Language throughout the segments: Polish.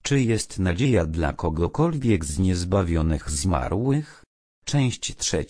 Czy jest nadzieja dla kogokolwiek z niezbawionych zmarłych? Część 3.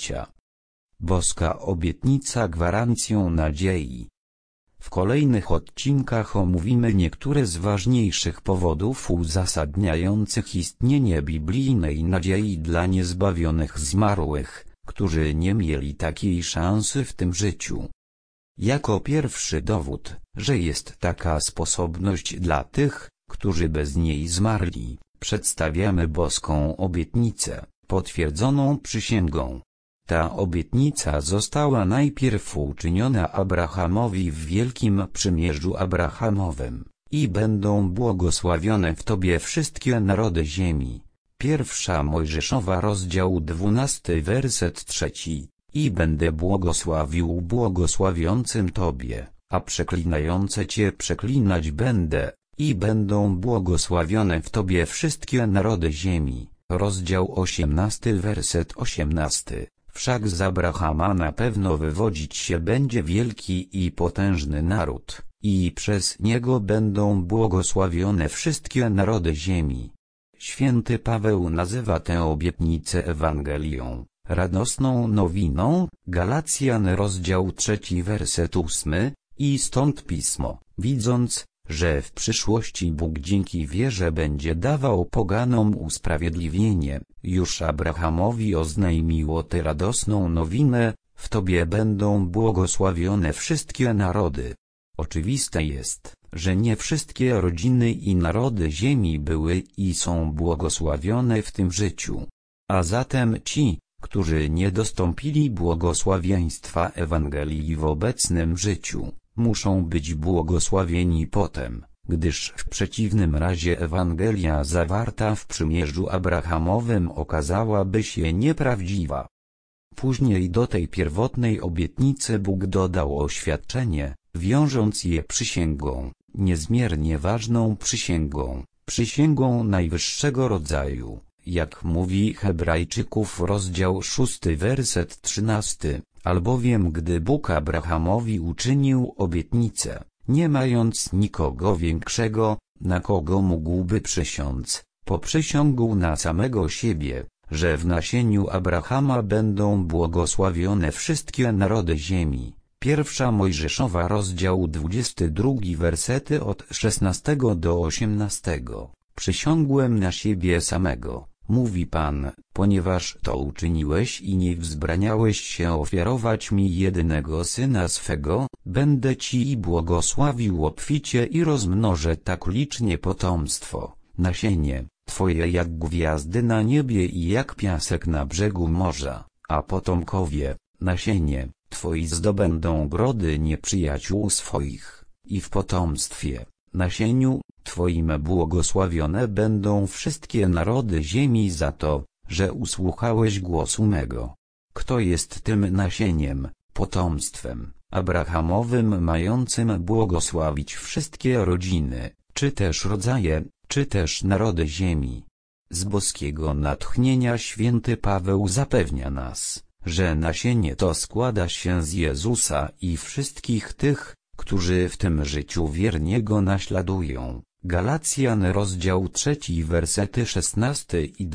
Boska obietnica gwarancją nadziei. W kolejnych odcinkach omówimy niektóre z ważniejszych powodów uzasadniających istnienie biblijnej nadziei dla niezbawionych zmarłych, którzy nie mieli takiej szansy w tym życiu. Jako pierwszy dowód, że jest taka sposobność dla tych, którzy bez niej zmarli, przedstawiamy boską obietnicę, potwierdzoną przysięgą. Ta obietnica została najpierw uczyniona Abrahamowi w Wielkim Przymierzu Abrahamowym: i będą błogosławione w Tobie wszystkie narody ziemi. Pierwsza Mojżeszowa, rozdział 12, werset 3. I będę błogosławił błogosławiącym Tobie, a przeklinające Cię przeklinać będę, i będą błogosławione w Tobie wszystkie narody ziemi. Rozdział 18, werset 18. Wszak z Abrahama na pewno wywodzić się będzie wielki i potężny naród, i przez niego będą błogosławione wszystkie narody ziemi. Święty Paweł nazywa tę obietnicę Ewangelią, radosną nowiną, Galacjan rozdział 3, werset 8, i stąd pismo, widząc, że w przyszłości Bóg dzięki wierze będzie dawał poganom usprawiedliwienie, już Abrahamowi oznajmiło tę radosną nowinę: w Tobie będą błogosławione wszystkie narody. Oczywiste jest, że nie wszystkie rodziny i narody ziemi były i są błogosławione w tym życiu. A zatem ci, którzy nie dostąpili błogosławieństwa Ewangelii w obecnym życiu, muszą być błogosławieni potem, gdyż w przeciwnym razie Ewangelia zawarta w przymierzu Abrahamowym okazałaby się nieprawdziwa. Później do tej pierwotnej obietnicy Bóg dodał oświadczenie, wiążąc je przysięgą, niezmiernie ważną przysięgą, przysięgą najwyższego rodzaju, jak mówi Hebrajczyków rozdział 6, werset 13. Albowiem gdy Bóg Abrahamowi uczynił obietnicę, nie mając nikogo większego, na kogo mógłby przysiąc, poprzysiągł na samego siebie, że w nasieniu Abrahama będą błogosławione wszystkie narody ziemi. Pierwsza Mojżeszowa, rozdział 22, wersety od 16 do 18. Przysiągłem na siebie samego, mówi Pan, ponieważ to uczyniłeś i nie wzbraniałeś się ofiarować mi jedynego syna swego, będę Ci i błogosławił obficie i rozmnożę tak licznie potomstwo, nasienie Twoje jak gwiazdy na niebie i jak piasek na brzegu morza, a potomkowie, nasienie Twoi zdobędą grody nieprzyjaciół swoich, i w potomstwie, nasieniu Twoim błogosławione będą wszystkie narody ziemi za to, że usłuchałeś głosu mego. Kto jest tym nasieniem, potomstwem Abrahamowym mającym błogosławić wszystkie rodziny, czy też rodzaje, czy też narody ziemi? Z boskiego natchnienia święty Paweł zapewnia nas, że nasienie to składa się z Jezusa i wszystkich tych, którzy w tym życiu wiernie Go naśladują. Galacjan rozdział 3, wersety 16 i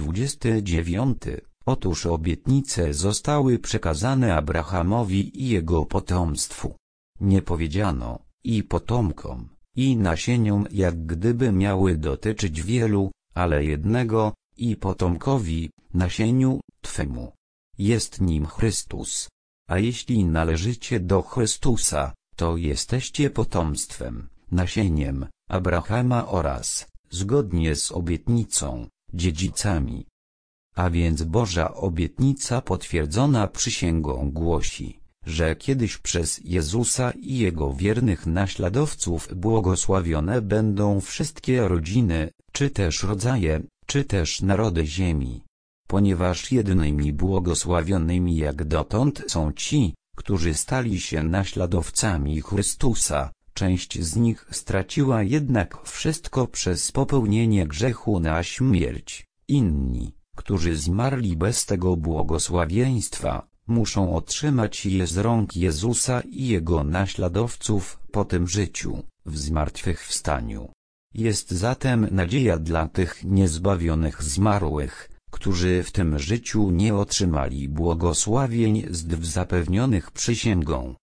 29. Otóż obietnice zostały przekazane Abrahamowi i jego potomstwu. Nie powiedziano: i potomkom, i nasieniom, jak gdyby miały dotyczyć wielu, ale jednego: i potomkowi, nasieniu Twemu. Jest nim Chrystus. A jeśli należycie do Chrystusa, to jesteście potomstwem, nasieniem Abrahama oraz, zgodnie z obietnicą, dziedzicami. A więc Boża obietnica potwierdzona przysięgą głosi, że kiedyś przez Jezusa i Jego wiernych naśladowców błogosławione będą wszystkie rodziny, czy też rodzaje, czy też narody ziemi. Ponieważ jedynymi błogosławionymi jak dotąd są ci, którzy stali się naśladowcami Chrystusa, część z nich straciła jednak wszystko przez popełnienie grzechu na śmierć. Inni, którzy zmarli bez tego błogosławieństwa, muszą otrzymać je z rąk Jezusa i Jego naśladowców po tym życiu, w zmartwychwstaniu. Jest zatem nadzieja dla tych niezbawionych zmarłych, którzy w tym życiu nie otrzymali błogosławień zapewnionych przysięgą.